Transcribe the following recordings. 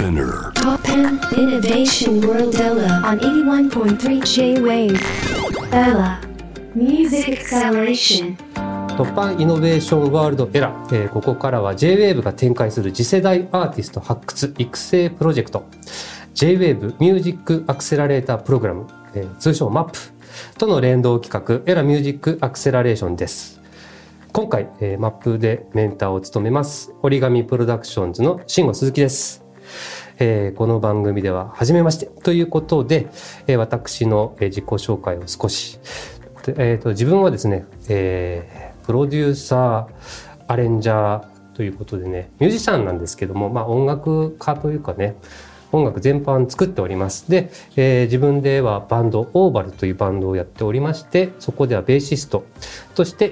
Spinner Top 10 Innovation World Ella on 81.3 J-Wave Ella Music Acceleration 突破イノベーションワールドエラー、ここからは J-Wave が展開する次世代アーティスト発掘育成プロジェクト J-Wave ミュージックアクセラレータープログラム、通称 MAP との連動企画エラミュージックアクセラレーションです。今回、MAP でメンターを務めます折り紙プロダクションズの慎吾鈴木です。この番組では初めましてということで、私の、自己紹介を少し、自分はですね、プロデューサーアレンジャーということでねミュージシャンなんですけども、音楽家というかね音楽全般作っております。で、自分ではバンドオーバルというバンドをやっておりまして、そこではベーシストとして、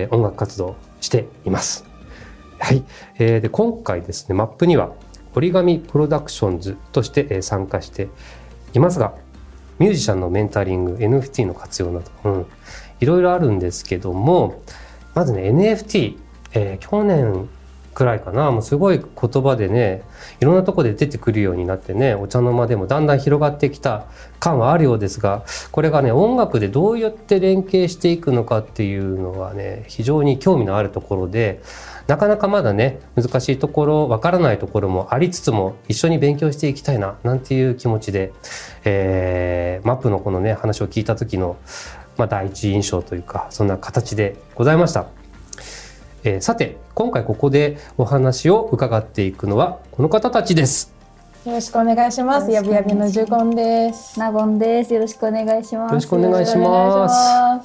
音楽活動をしています。はい。で今回ですね、マップには折り紙プロダクションズとして、参加していますが、ミュージシャンのメンタリング、NFT の活用など、いろいろあるんですけども、まずね NFT、去年くらいかな、もうすごい言葉でねいろんなとこで出てくるようになってねお茶の間でもだんだん広がってきた感はあるようですが、これがね音楽でどうやって連携していくのかっていうのがね非常に興味のあるところで、なかなかまだね難しいところわからないところもありつつも一緒に勉強していきたいななんていう気持ちで、マップのこのね話を聞いた時の、第一印象というかそんな形でございました。さて今回ここでお話を伺っていくのはこの方たちです。 よろしくお願いします。やびやびのジュゴンです。 ナゴンです。よろしくお願いします。 よろしくお願いします。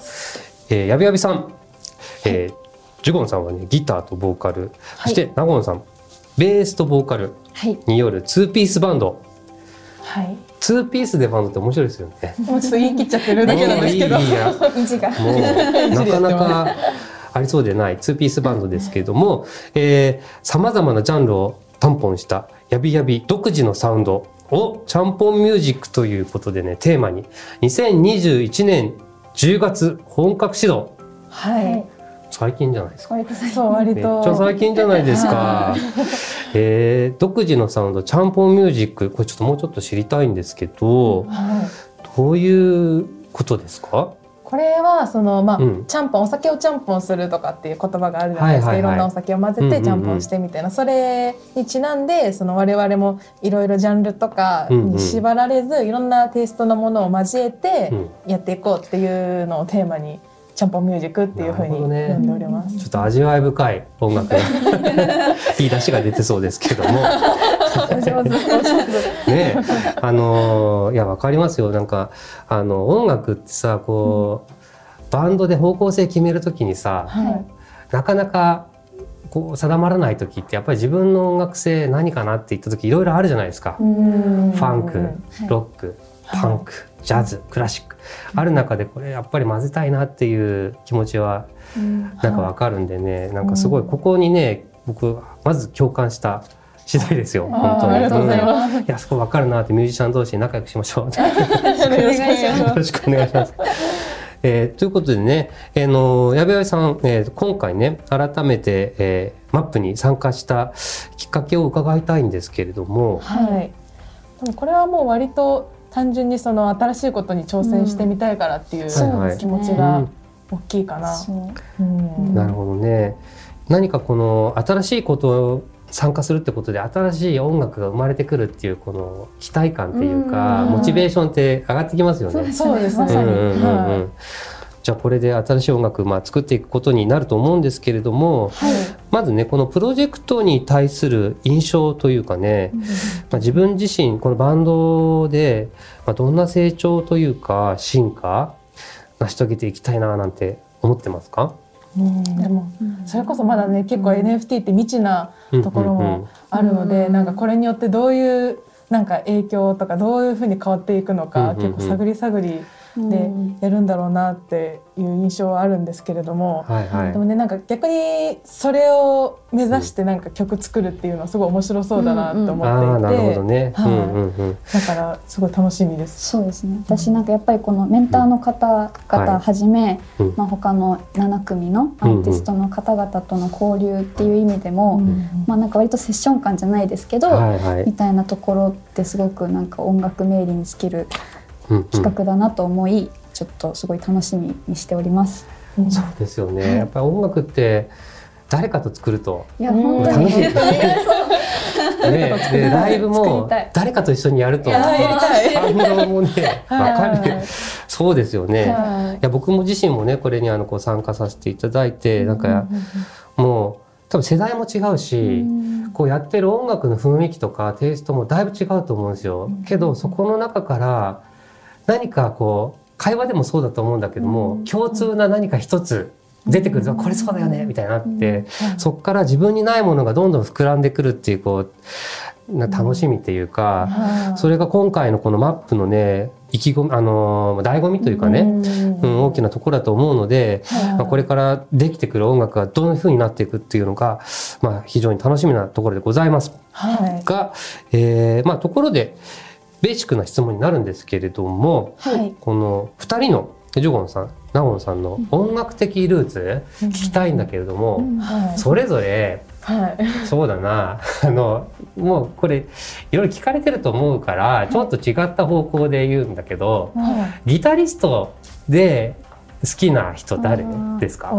やびやびさん、ジュゴンさんはねギターとボーカル、そしてナゴンさんベースとボーカルによる2ピースバンド。はい。2ピースでバンドって面白いですよね。もうちょっと言い切っちゃってるだけなんですけど、もうなかなかありそうでない2ピースバンドですけれども、様々なジャンルを担保したやびやび独自のサウンドをちゃんぽんミュージックということでねテーマに2021年10月本格始動。はい。最近じゃないですか。 そう割とめっちゃ最近じゃないですか。独自のサウンドちゃんぽんミュージック、これちょっともうちょっと知りたいんですけど、どういうことですか？ これはそのちゃんぽんお酒をちゃんぽんするとかっていう言葉があるじゃないですか。いろんなお酒を混ぜてちゃんぽんしてみたいな、それにちなんでその我々もいろいろジャンルとかに縛られずいろんなテイストのものを交えてやっていこうっていうのをテーマにちゃんぽんミュージックっていう風に呼んでおります。 ちょっと味わい深い音楽いい出汁が出てそうですけどもね、いやわかりますよ。なんか音楽ってさこうバンドで方向性決めるときにさ、なかなかこう定まらないときってやっぱり自分の音楽性何かなって言ったときいろいろあるじゃないですか。ファンク、ロック、パンク、ジャズ、クラシックある中でこれやっぱり混ぜたいなっていう気持ちはなんかわかるんでね、なんかすごいここにね僕まず共感した次第ですよ。本当に。ありがとうございます。いやそこわかるなってミュージシャン同士で仲良くしましょう。よろしくお願いします。ということでね、やべやべさん、今回ね改めて、マップに参加したきっかけを伺いたいんですけれども、 はい。でもこれはもう割と単純にその新しいことに挑戦してみたいからっていう気持ちが大きいかな。 なるほどね。何かこの新しいことを参加するってことで新しい音楽が生まれてくるっていうこの期待感っていうかモチベーションって上がってきますよね。 そうですね。 じゃあこれで新しい音楽作っていくことになると思うんですけれども、まずねこのプロジェクトに対する印象というかね、自分自身このバンドでどんな成長というか進化成し遂げていきたいななんて思ってますか？ でもそれこそまだね結構 NFT って未知なところもあるので、なんかこれによってどういうなんか影響とかどういうふうに変わっていくのか結構探り探りでやるんだろうなっていう印象はあるんですけれども、でもねなんか逆にそれを目指してなんか曲作るっていうのはすごい面白そうだなと思っていて、 なるほどね。 だからすごい楽しみです。 そうですね。私なんかやっぱりこのメンターの方々はじめ、他の7組のアーティストの方々との交流っていう意味でも、なんか割とセッション感じゃないですけど、みたいなところってすごくなんか音楽メイリに尽きる企画だなと思い、ちょっとすごい楽しみにしております。 そうですよね。やっぱり音楽って誰かと作ると本当に楽しいですね。でライブも誰かと一緒にやると感動もね分かる。そうですよね。いや僕も自身もねこれにこう参加させていただいて、なんかもう多分世代も違うし、こうやってる音楽の雰囲気とかテイストもだいぶ違うと思うんですよ。けどそこの中から何かこう会話でもそうだと思うんだけども、共通な何か一つ出てくると、これそうだよねみたいになって、そこから自分にないものがどんどん膨らんでくるっていうこう楽しみっていうか、それが今回のこのマップのね醍醐味というかね、大きなところだと思うので、これからできてくる音楽がどういう風になっていくっていうのが、非常に楽しみなところでございます。が、ところでベーシックな質問になるんですけれども、この2人のジョゴンさん、ナゴンさんの音楽的ルーツ聞きたいんだけれども、それぞれ、そうだな、もうこれいろいろ聞かれてると思うからちょっと違った方向で言うんだけど、ギタリストで好きな人誰ですか？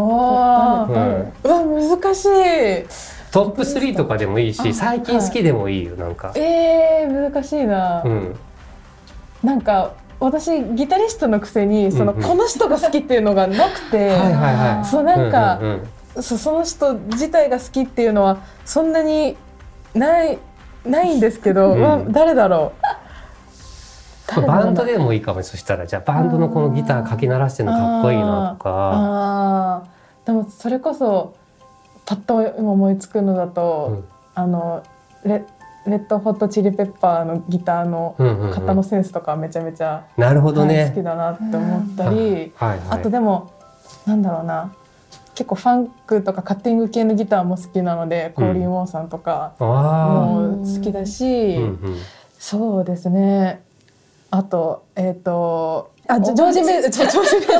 難しい。 トップ3とかでもいいし、最近好きでもいいよ。なんか難しいな。なんか私ギタリストのくせにこの人が好きっていうのがなくて、そうなんかその人自体が好きっていうのはそんなにないんですけど、誰だろう。 バンドでもいいかも。そしたらじゃあバンドのこのギターかき鳴らしてるのかっこいいなとか。 でもそれこそパッと今思いつくのだと、レッドホットチリペッパーのギターの型のセンスとかめちゃめちゃ好きだなって思ったり、あとでもなんだろうな、結構ファンクとかカッティング系のギターも好きなので、コーリン・ウォーさんとかも好きだし、そうですね。あとジョージ・メイソ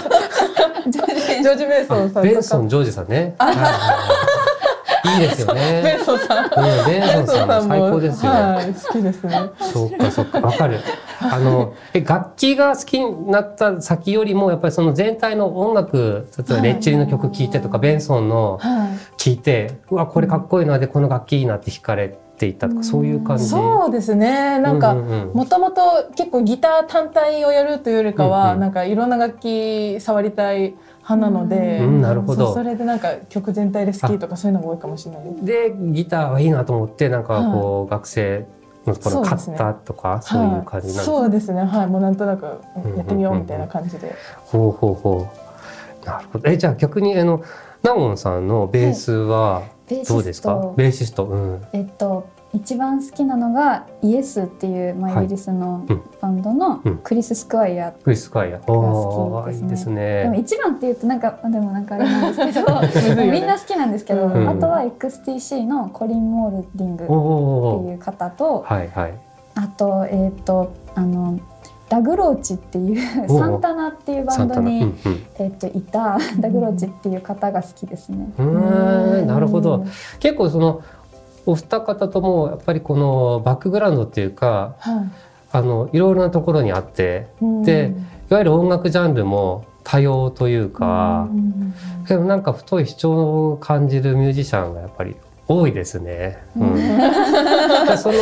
ンさん。 ベンソン・ジョージさんね。いいですよね。 ベンソンさん。 ベンソンさんも最高ですよ。 好きですね。 そうか、わかる。楽器が好きになった先よりもやっぱりその全体の音楽、例えばレッチリの曲聴いてとか、ベンソンの聴いて、うわこれかっこいいなでこの楽器いいなって惹かれていったとか、そういう感じ。 そうですね。なんかもともと結構ギター単体をやるというよりかは、なんかいろんな楽器触りたい派なので、 なるほど。 それでなんか曲全体で好きとかそういうのが多いかもしれないでギターはいいなと思ってなんかこう学生のところ買ったとかそういう感じなんですか？ そうですね。もうなんとなくやってみようみたいな感じで。 なるほど。じゃあ逆にナゴンさんのベースはどうですか？ベーシスト。 一番好きなのがイエスっていうイギリスのバンドのクリス・スクワイアが好きですね。でも一番っていうとなんかあれなんですけどみんな好きなんですけど、あとは XTC のコリン・モールディングっていう方と、あとダグローチっていうサンタナっていうバンドにいたダグローチっていう方が好きですね。 なるほど。結構そのお二方ともやっぱりこのバックグラウンドっていうか、いろいろなところにあって、でいわゆる音楽ジャンルも多様というか、でもなんか太い主張を感じるミュージシャンがやっぱり多いですね。そ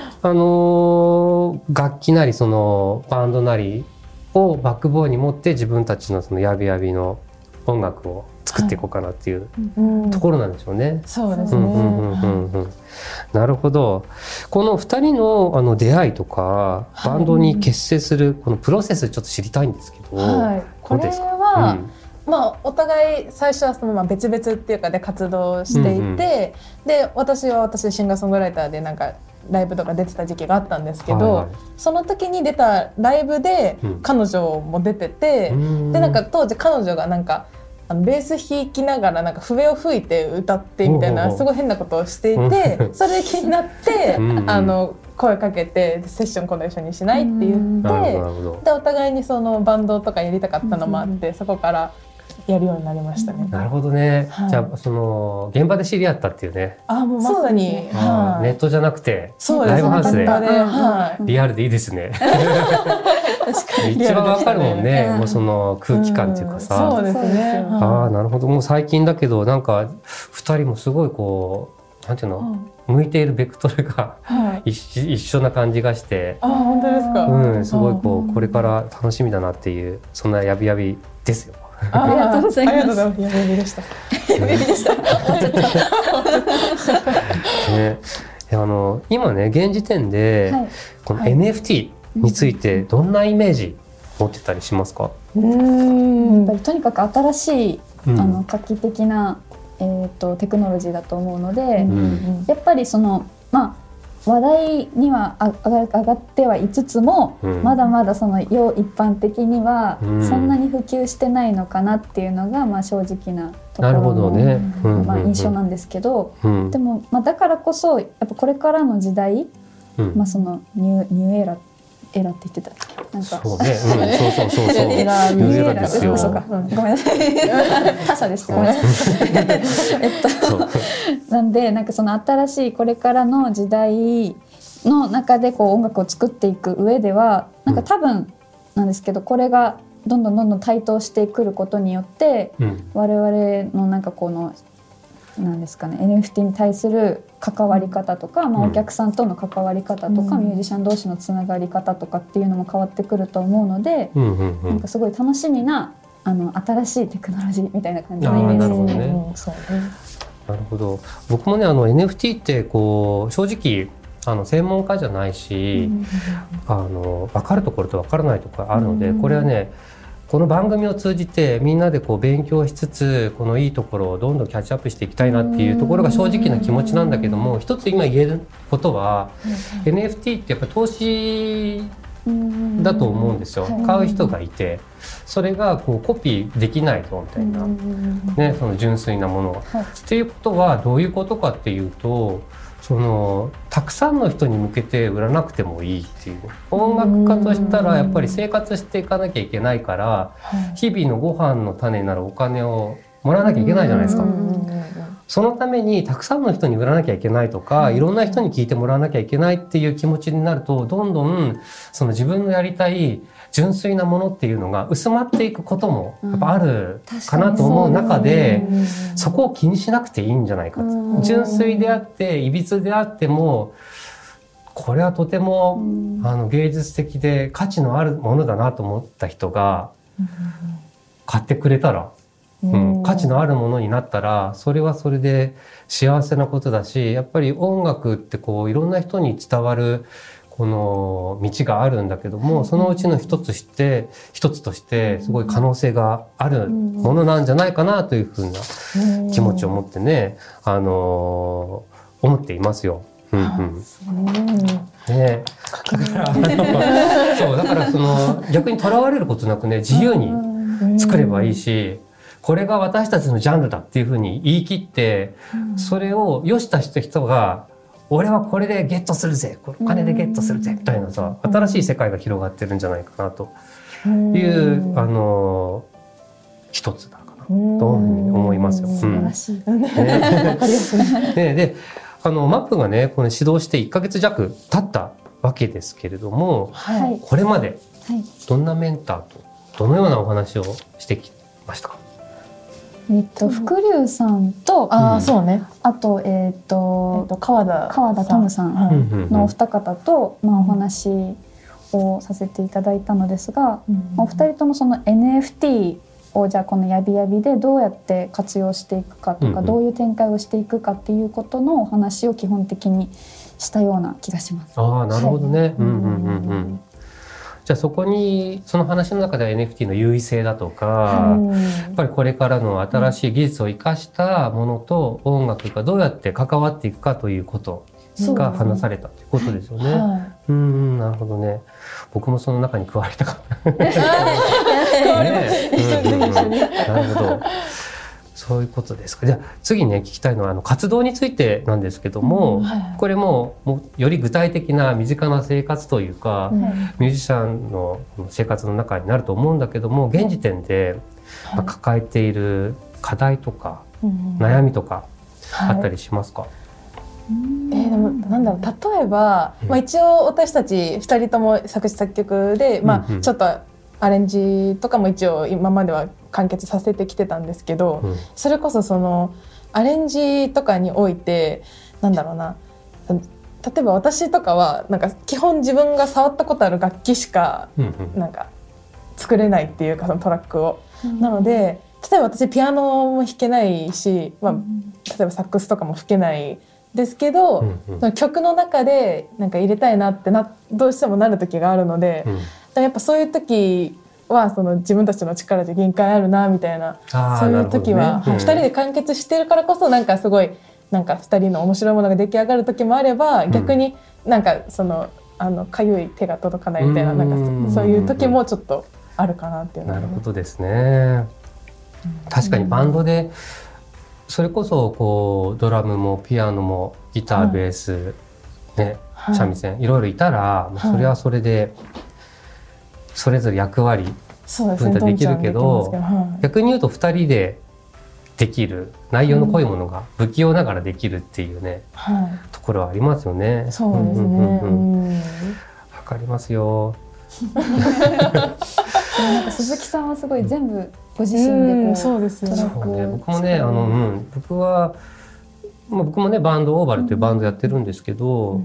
の楽器なりそのバンドなりをバックボーンに持って自分たちのそのやびやびの音楽を作っていこうかなっていうところなんでしょうね。 そうですね。 なるほど。この2人の出会いとかバンドに結成するこのプロセスちょっと知りたいんですけど、 これはお互い最初は別々っていうかで活動していて、で私は私シンガーソングライターでなんかライブとか出てた時期があったんですけど、その時に出たライブで彼女も出てて、でなんか当時彼女がなんかベース弾きながらなんか笛を吹いて歌ってみたいなすごい変なことをしていて、それで気になって声かけてセッション今度一緒にしないって言って、でお互いにそのバンドとかやりたかったのもあって、そこからやるようになりましたね。 なるほどね。じゃあその現場で知り合ったっていうね。 もうまさにネットじゃなくてライブハウスでリアルでいいですね。一番わかるもんね。もうその空気感っていうかさ。 そうですね。 なるほど。もう最近だけどなんか2人もすごいこうなんていうの、向いているベクトルが一緒な感じがして。 本当ですか。 すごいこうこれから楽しみだなっていうそんなやびやびですよ。 ありがとうございます。 ありがとうございます。やびでした。やびでした。 今ね現時点でこの NFT についてどんなイメージ持ってたりしますか？ やっぱりとにかく新しい画期的なテクノロジーだと思うので、やっぱりその話題には上がってはいつつも、まだまだその世一般的にはそんなに普及してないのかなっていうのが正直なところの印象なんですけど、でもだからこそやっぱこれからの時代、そのニューエラって言ってたなんかそうね、そうニューエラですよ。 ごめんなさい他者ですごめんなさいなんでなんかその新しいこれからの時代の中でこう音楽を作っていく上ではなんか多分なんですけど、これがどんどん台頭してくることによって、我々のなんかこのなんですかね NFT に対する関わり方とか、お客さんとの関わり方とか、ミュージシャン同士のつながり方とかっていうのも変わってくると思うので、なんかすごい楽しみな新しいテクノロジーみたいな感じのイメージですね。 なるほど。僕もねNFT ってこう正直専門家じゃないし、分かるところと分からないところあるので、これはねこの番組を通じてみんなでこう勉強しつつこのいいところをどんどんキャッチアップしていきたいなっていうところが正直な気持ちなんだけども、一つ今言えることは、NFT ってやっぱ投資だと思うんですよ。買う人がいてそれがこうコピーできないとみたいな、ね、その純粋なものが。っていうことはどういうことかっていうと、そのたくさんの人に向けて売らなくてもいいっていう、音楽家としたらやっぱり生活していかなきゃいけないから、日々のご飯の種になるお金をもらわなきゃいけないじゃないですか。そのためにたくさんの人に売らなきゃいけないとか、いろんな人に聞いてもらわなきゃいけないっていう気持ちになると、どんどんその自分のやりたい純粋なものっていうのが薄まっていくこともやっぱあるかなと思う中で、そこを気にしなくていいんじゃないかと。純粋であっていびつであってもこれはとても芸術的で価値のあるものだなと思った人が買ってくれたら、価値のあるものになったらそれはそれで幸せなことだし、やっぱり音楽ってこういろんな人に伝わるこの道があるんだけども、そのうちの一つとしてすごい可能性があるものなんじゃないかなというふうな気持ちを持ってね、思っていますよ。ね、だからその逆にとらわれることなくね、自由に作ればいいし、これが私たちのジャンルだっていうふうに言い切って、それを良しとした人が俺はこれでゲットするぜ、お金でゲットするぜみたいなさ、新しい世界が広がってるんじゃないかなという一つだかなと思いますよ。 素晴らしい。 でマップがねこの始動して1ヶ月弱経ったわけですけれども、これまでどんなメンターとどのようなお話をしてきましたか？ 福龍さんとそうね、 あと川田トムさんのお二方とお話をさせていただいたのですが、お二人ともその NFT をじゃあこのやびやびでどうやって活用していくかとか、どういう展開をしていくかっていうことのお話を基本的にしたような気がします。 なるほどね。じゃあそこにその話の中では NFT の優位性だとか、やっぱりこれからの新しい技術を生かしたものと音楽がどうやって関わっていくかということが話されたということですよね。なるほどね。僕もその中に加わりたかった。なるほど。そういうことですか。じゃあ次ね聞きたいのは活動についてなんですけども、これもより具体的な身近な生活というか、ミュージシャンの生活の中になると思うんだけども、現時点で抱えている課題とか、悩みとかあったりしますか？ でもなんだろう、例えば、一応私たち2人とも作詞作曲で、ちょっとアレンジとかも一応今までは完結させてきてたんですけど、それこそそのアレンジとかにおいてなんだろうな、例えば私とかはなんか基本自分が触ったことある楽器しかなんか作れないっていうか、そのトラックを。なので例えば私ピアノも弾けないし、例えばサックスとかも吹けないですけど、その曲の中でなんか入れたいなってどうしてもなる時があるので、やっぱそういう時はその自分たちの力で限界あるなみたいな、そういう時は2人で完結してるからこそなんかすごいなんか2人の面白いものが出来上がる時もあれば、逆になんかそのかゆい手が届かないみたいな、なんかそういう時もちょっとあるかなっていうのは。 なるほどですね。確かにバンドでそれこそこうドラムもピアノもギターベース、三味線いろいろいたら、それはそれでそれぞれ役割分担できるけど、逆に言うと2人でできる内容の濃いものが不器用ながらできるっていうね、ところはありますよね。 そうですね。 わかりますよ。 なんか鈴木さんはすごい全部ご自身でこう、 そうですよね。 僕もね僕もねバンドオーバルというバンドやってるんですけど、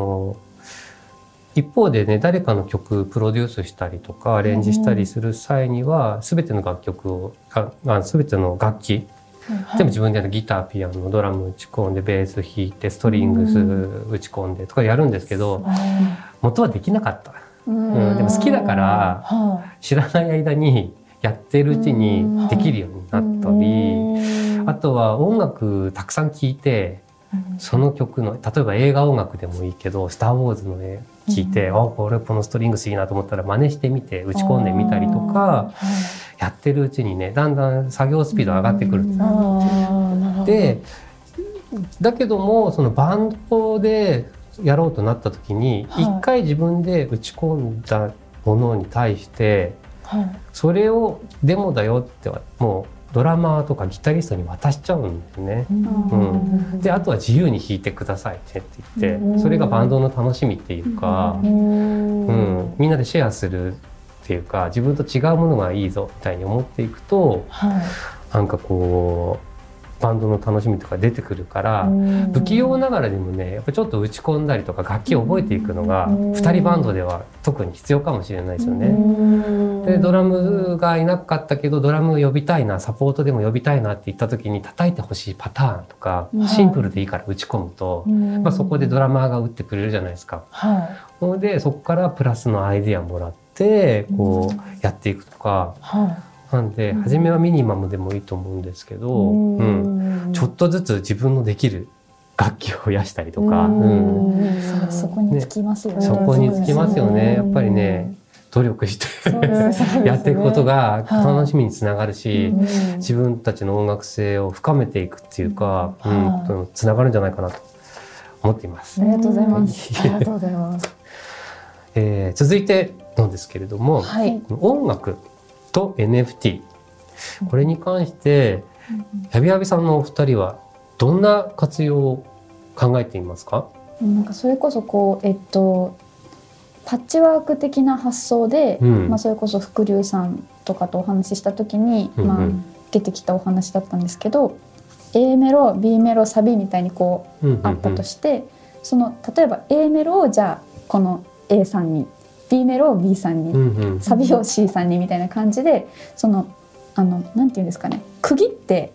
一方でね誰かの曲プロデュースしたりとかアレンジしたりする際には、全ての楽曲を全ての楽器全部自分でギターピアノドラム打ち込んでベース弾いてストリングス打ち込んでとかやるんですけど、元はできなかった。でも好きだから知らない間にやってるうちにできるようになったり、あとは音楽たくさん聴いて、その曲の例えば映画音楽でもいいけど「スター・ウォーズ」の絵聴いて、このストリングスいいなと思ったら真似してみて打ち込んでみたりとかやってるうちにね、だんだん作業スピード上がってくるんです。でだけどもそのバンドでやろうとなった時に一回自分で打ち込んだものに対してそれをデモだよってもうドラマーとかギタリストに渡しちゃうんですね。であとは自由に弾いてくださいって言って、それがバンドの楽しみっていうか、みんなでシェアするっていうか、自分と違うものがいいぞみたいに思っていくと、なんかこうバンドの楽しみとか出てくるから、不器用ながらでもねやっぱちょっと打ち込んだりとか楽器を覚えていくのが2人バンドでは特に必要かもしれないですよね。でドラムがいなかったけどドラム呼びたいな、サポートでも呼びたいなって言った時に叩いてほしいパターンとか、シンプルでいいから打ち込むと、そこでドラマーが打ってくれるじゃないですか。でそこからプラスのアイデアもらってこうやっていくとか。なんで初めはミニマムでもいいと思うんですけど、ちょっとずつ自分のできる楽器を増やしたりとか、 そこにつきますよね。 そこにつきますよね。やっぱりね努力してやっていくことが楽しみにつながるし、自分たちの音楽性を深めていくっていうか、つながるんじゃないかなと思っています。 ありがとうございます。 ありがとうございます。 続いてなんですけれども、音楽と NFT、 これに関してやびやびさんのお二人はどんな活用を考えていますか？ なんかそれこそこうパッチワーク的な発想で、それこそ福龍さんとかとお話しした時に、出てきたお話だったんですけど、A メロ B メロサビみたいにこうあったとして、その例えば A メロをじゃあこの A さんに、B メロを B さんに、サビを C さんにみたいな感じで、そのなんていうんですかね、区切って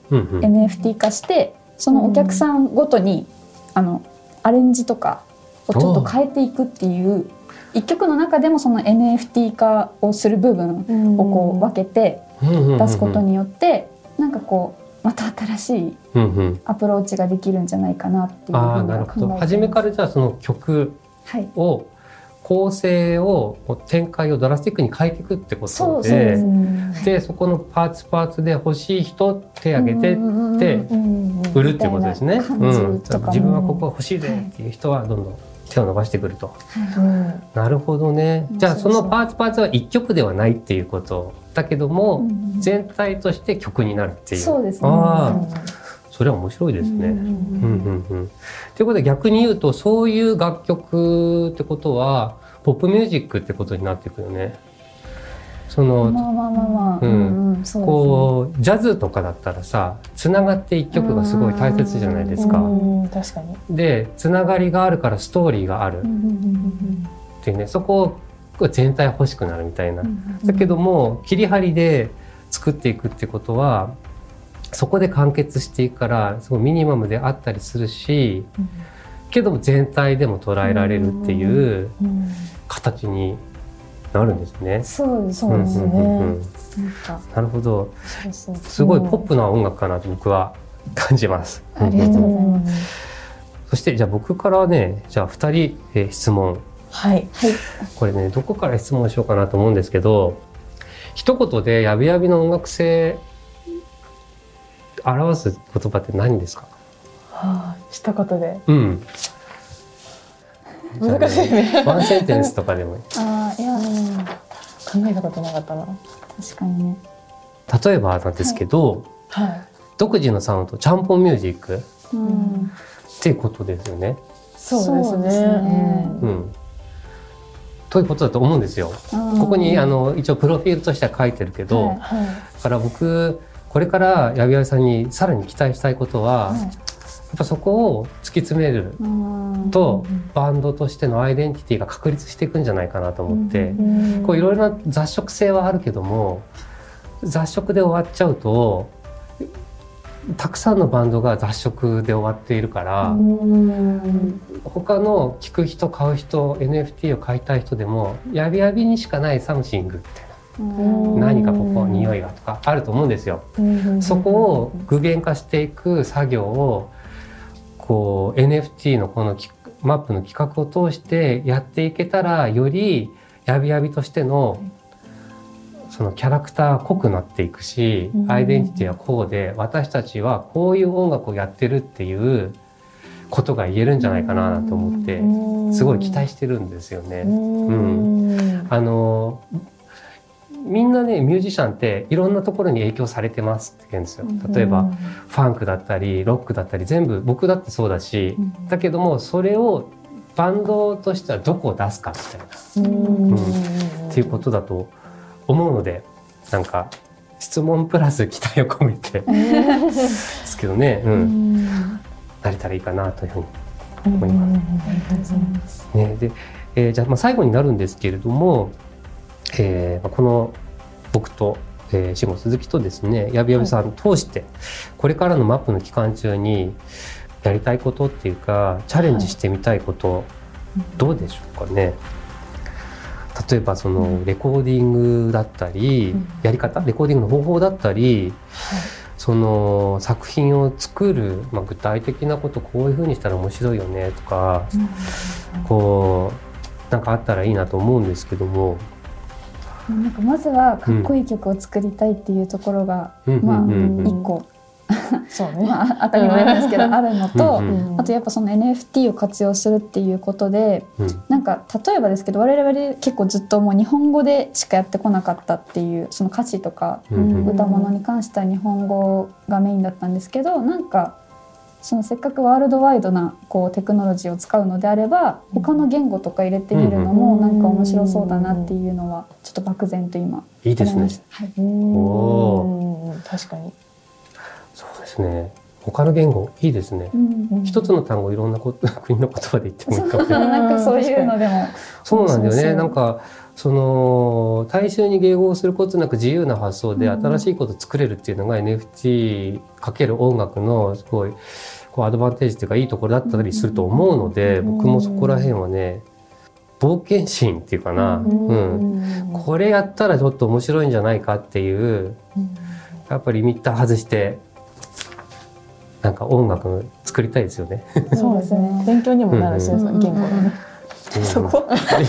NFT 化して、そのお客さんごとにアレンジとかをちょっと変えていくっていう一曲の中でもその NFT 化をする部分をこう分けて出すことによって、なんかこうまた新しいアプローチができるんじゃないかなっていうふうには考えてます。なるほど。初めからじゃあその曲を、構成を展開をドラスティックに変えていくってことで、でそこのパーツで欲しい人手挙げてって売るっていうことですね。自分はここが欲しいでっていう人はどんどん手を伸ばしてくると。なるほどね。じゃあそのパーツは一曲ではないっていうことだけども、全体として曲になるっていう。 そうですね。 それは面白いですね。ということで逆に言うとそういう楽曲ってことはポップミュージックってことになっていくよね。そのこうジャズとかだったらさ、つながって一曲がすごい大切じゃないですか。 確かに。 でつながりがあるからストーリーがあるっていうね、そこを全体欲しくなるみたいな。だけども切り張りで作っていくってことはそこで完結していくからすごいミニマムであったりするし、けども全体でも捉えられるっていう形になるんですね。 そうですね。 なるほど。すごいポップな音楽かなと僕は感じます。 ありがとうございます。 そしてじゃあ僕からね、じゃあ2人、質問。 はい。 これねどこから質問しようかなと思うんですけど、一言でやびやびの音楽性表す言葉って何ですか？ 一言で。 難しいね。ワンセンテンスとかでもいい。 いや、 考えたことなかったな。 確かにね。 例えばなんですけど、独自のサウンド、ちゃんぽんミュージックっていうことですよね。 そうですね。 ということだと思うんですよ。ここに一応プロフィールとしては書いてるけど、だから僕これからやびやびさんにさらに期待したいことは、やっぱそこを突き詰めるとバンドとしてのアイデンティティが確立していくんじゃないかなと思って、こういろいろな雑食性はあるけども雑食で終わっちゃうとたくさんのバンドが雑食で終わっているから、他の聴く人買う人 NFT を買いたい人でもやびやびにしかないサムシングみたいな。何かここ匂いがとかあると思うんですよ。そこを具現化していく作業をこう NFT のこのマップの企画を通してやっていけたら、よりやびやびとしてのそのキャラクター濃くなっていくし、アイデンティティはこうで私たちはこういう音楽をやってるっていうことが言えるんじゃないかなと思ってすごい期待してるんですよね。みんなねミュージシャンっていろんなところに影響されてますって言うんですよ。例えばファンクだったりロックだったり全部僕だってそうだし、だけどもそれをバンドとしてはどこを出すかみたいな、っていうことだと思うので、なんか質問プラス期待を込めてですけどね、なれたらいいかなというふうに思います。で、じゃあ、最後になるんですけれども、この僕と、慎吾鈴木とですねやびやびさん通してこれからのマップの期間中にやりたいことっていうかチャレンジしてみたいこと、どうでしょうかね。例えばそのレコーディングだったり、やり方レコーディングの方法だったり、その作品を作る、具体的なことこういう風にしたら面白いよねとか、こうなんかあったらいいなと思うんですけども、 なんかまずはかっこいい曲を作りたいっていうところが一個そうね、当たり前なんですけどあるのと、あとやっぱその NFT を活用するっていうことで、なんか例えばですけど我々結構ずっともう日本語でしかやってこなかったっていうその歌詞とか歌物に関しては日本語がメインだったんですけど、なんかそのせっかくワールドワイドなこうテクノロジーを使うのであれば他の言語とか入れてみるのもなんか面白そうだなっていうのはちょっと漠然と今いいですね。 確かにそうですね。他の言語いいですね。一つの単語いろんな国の言葉で言ってもいいかもしれない。 なんかそういうのでもそうなんだよね。なんかその大衆に迎合することなく自由な発想で新しいことを作れるっていうのが NFT かける音楽のすごいこうアドバンテージというかいいところだったりすると思うので、僕もそこら辺はね冒険心っていうかな、これやったらちょっと面白いんじゃないかっていう、やっぱりリミッター外してなんか音楽作りたいですよね。 そうですね。勉強にもなるし、言語のね。そこ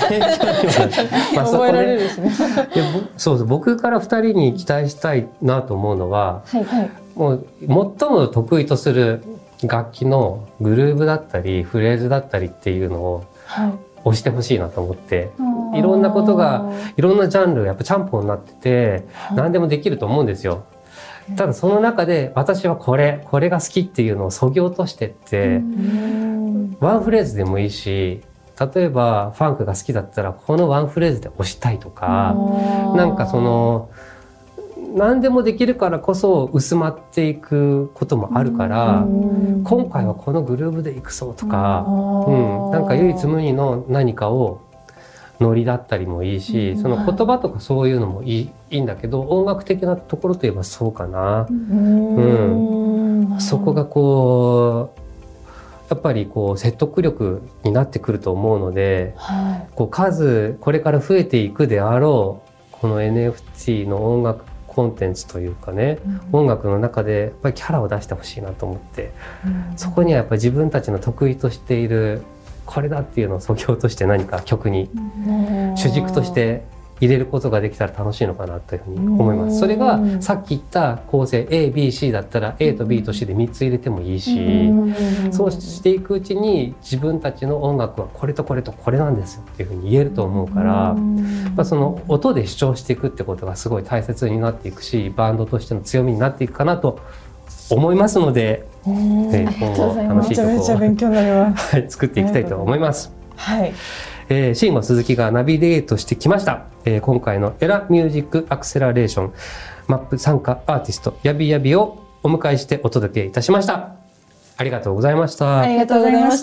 覚えられるしね。 そう僕から2人に期待したいなと思うのは、 はいはい、 もう最も得意とする楽器のグルーヴだったりフレーズだったりっていうのを押してほしいなと思って、いろんなことがいろんなジャンルがやっぱちゃんぽんになってて何でもできると思うんですよ。ただその中で私はこれが好きっていうのをそぎ落としてってワンフレーズでもいいし、例えばファンクが好きだったらこのワンフレーズで押したいとか、なんかその何でもできるからこそ薄まっていくこともあるから、今回はこのグルーヴでいくぞとか、なんか唯一無二の何かをノリだったりもいいし、その言葉とかそういうのもいいんだけど、音楽的なところといえばそうかな。そこがこうやっぱりこう説得力になってくると思うので、こうこれから増えていくであろうこの NFT の音楽コンテンツというかね、音楽の中でやっぱりキャラを出してほしいなと思って、そこにはやっぱり自分たちの得意としているこれだっていうのをそぎ落として何か曲に主軸として入れることができたら楽しいのかなというふうに思います。それがさっき言った構成 A、B、C だったら A と B と C で3つ入れてもいいし、そうしていくうちに自分たちの音楽はこれとこれとこれなんですよっていうふうに言えると思うから、その音で主張していくってことがすごい大切になっていくし、バンドとしての強みになっていくかなと思いますので、今後楽しい曲を作っていきたいと思います。 はい。 シンゴ鈴木がナビゲートしてきました。今回のエラミュージックアクセラレーションマップ参加アーティストヤビヤビをお迎えしてお届けいたしました。ありがとうございました。 ありがとうございました。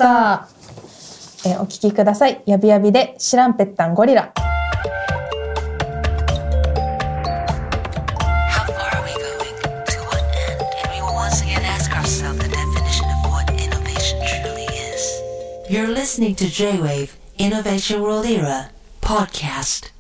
お聴きください。ヤビヤビでシランペッタンゴリラ。 You're listening to J-Wave Innovation World Era podcast.